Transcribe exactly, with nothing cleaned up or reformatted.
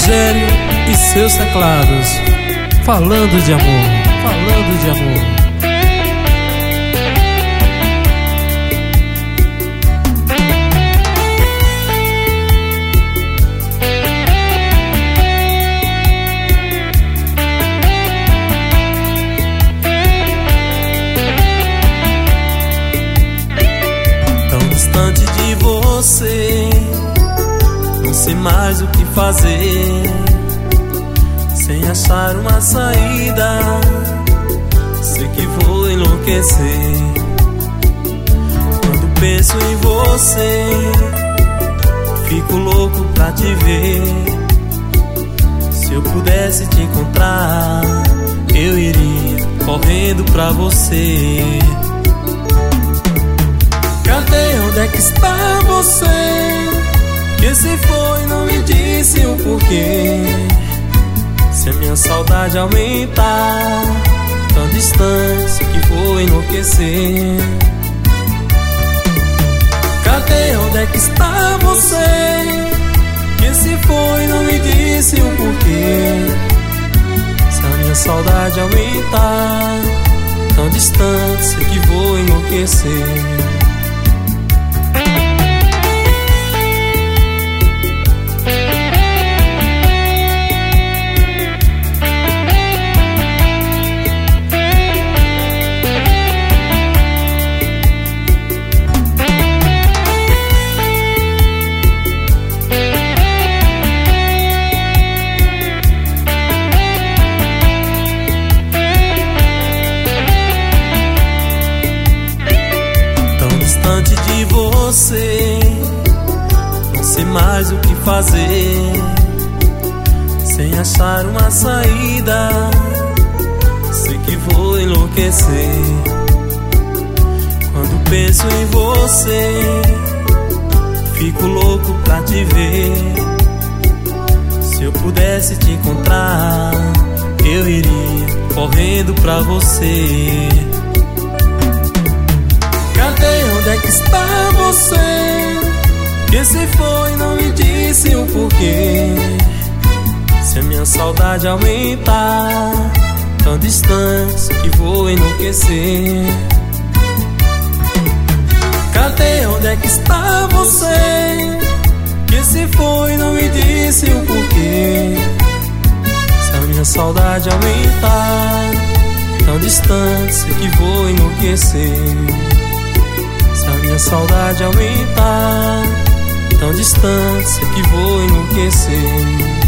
Rogério e seus teclados, falando de amor, falando de amor. Tão distante de você, não sei mais o que fazer, sem achar uma saída, sei que vou enlouquecer. Quando penso em você, fico louco pra te ver. Se eu pudesse te encontrar, eu iria correndo pra você. Cadê, onde é que está você? Que se foi, não me disse o porquê. Se a minha saudade aumentar, tão distante que vou enlouquecer. Cadê, onde é que está você? Que se foi, não me disse o porquê. Se a minha saudade aumentar, tão distante que vou enlouquecer. Distante de você, não sei mais o que fazer, sem achar uma saída, sei que vou enlouquecer. Quando penso em você, fico louco pra te ver. Se eu pudesse te encontrar, eu iria correndo pra você. Cadê, onde é que está você? Que se foi, não me disse o porquê. Se a minha saudade aumentar, tão distante que vou enlouquecer. Cadê, onde é que está você? Que se foi, não me disse o porquê. Se a minha saudade aumentar, tão distante que vou enlouquecer. Se a minha saudade aumentar, tão distante que vou enlouquecer.